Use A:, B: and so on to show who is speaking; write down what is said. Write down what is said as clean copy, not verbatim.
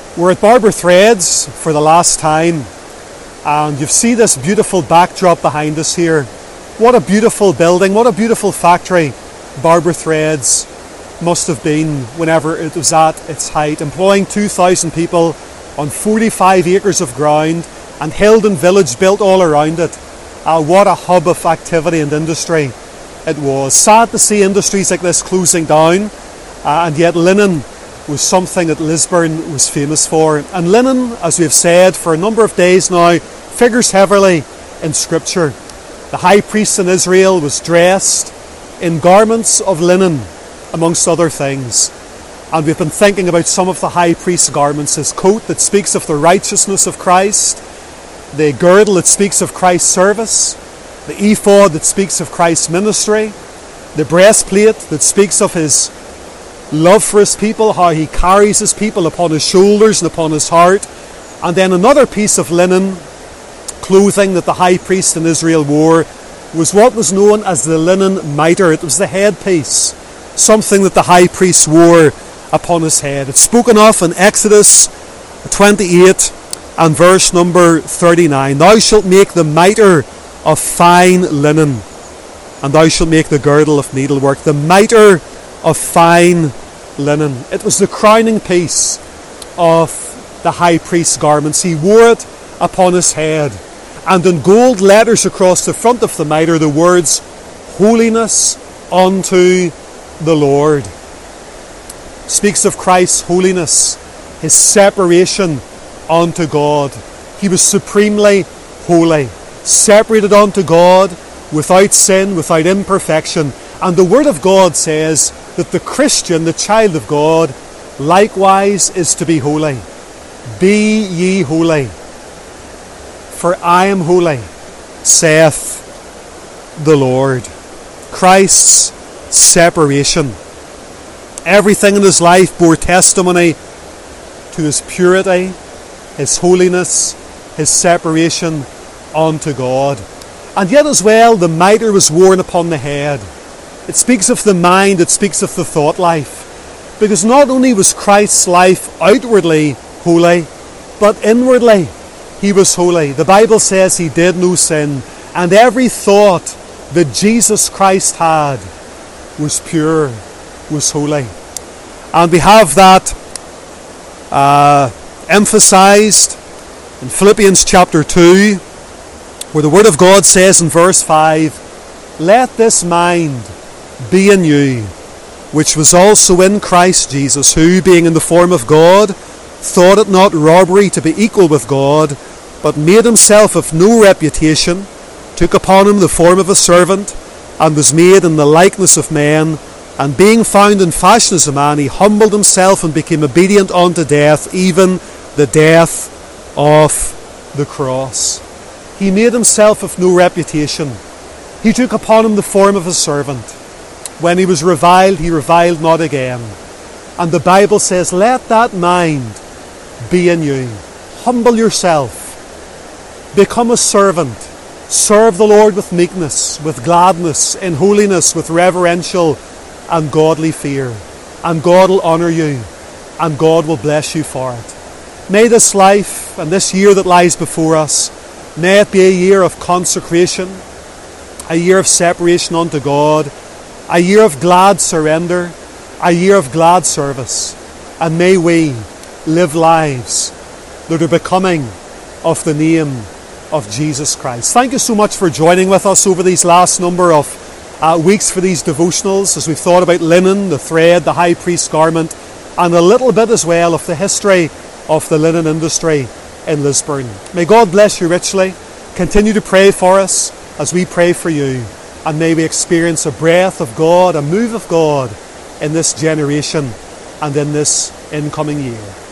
A: We're at Barbour Threads for the last time, and you see this beautiful backdrop behind us here. What a beautiful building, what a beautiful factory Barbour Threads must have been whenever it was at its height, employing 2,000 people on 45 acres of ground, and Hildon Village built all around it. What a hub of activity and industry it was. Sad to see industries like this closing down, and yet linen was something that Lisburn was famous for. And linen, as we've said for a number of days now, figures heavily in Scripture. The high priest in Israel was dressed in garments of linen, amongst other things. And we've been thinking about some of the high priest's garments: his coat that speaks of the righteousness of Christ, the girdle that speaks of Christ's service, the ephod that speaks of Christ's ministry, the breastplate that speaks of his love for his people, how he carries his people upon his shoulders and upon his heart. And then another piece of linen clothing that the high priest in Israel wore was what was known as the linen mitre. It was the headpiece, something that the high priest wore upon his head. It's spoken of in Exodus 28 and verse number 39. Thou shalt make the mitre of fine linen, and thou shalt make the girdle of needlework. The mitre of fine linen. It was the crowning piece of the high priest's garments. He wore it upon his head, and in gold letters across the front of the mitre the words, "Holiness unto the Lord." Speaks of Christ's holiness, his separation unto God. He was supremely holy, separated unto God, without sin, without imperfection. And the Word of God says that the Christian, the child of God, likewise is to be holy. Be ye holy, for I am holy, saith the Lord. Christ's separation. Everything in his life bore testimony to his purity, his holiness, his separation unto God. And yet as well, the mitre was worn upon the head. It speaks of the mind, it speaks of the thought life. Because not only was Christ's life outwardly holy, but inwardly he was holy. The Bible says he did no sin, and every thought that Jesus Christ had was pure, was holy. And we have that emphasised in Philippians chapter 2, where the Word of God says in verse 5, "Let this mind be in you, which was also in Christ Jesus, who, being in the form of God, thought it not robbery to be equal with God, but made himself of no reputation, took upon him the form of a servant, and was made in the likeness of men. And being found in fashion as a man, he humbled himself and became obedient unto death, even the death of the cross." He made himself of no reputation. He took upon him the form of a servant. When he was reviled, he reviled not again. And the Bible says, let that mind be in you. Humble yourself. Become a servant. Serve the Lord with meekness, with gladness, in holiness, with reverential and godly fear. And God will honour you, and God will bless you for it. May this life and this year that lies before us, may it be a year of consecration, a year of separation unto God, a year of glad surrender, a year of glad service. And may we live lives that are becoming of the name of Jesus Christ. Thank you so much for joining with us over these last number of weeks for these devotionals, as we've thought about linen, the thread, the high priest's garment, and a little bit as well of the history of the linen industry in Lisburn. May God bless you richly. Continue to pray for us as we pray for you, and may we experience a breath of God, a move of God in this generation and in this incoming year.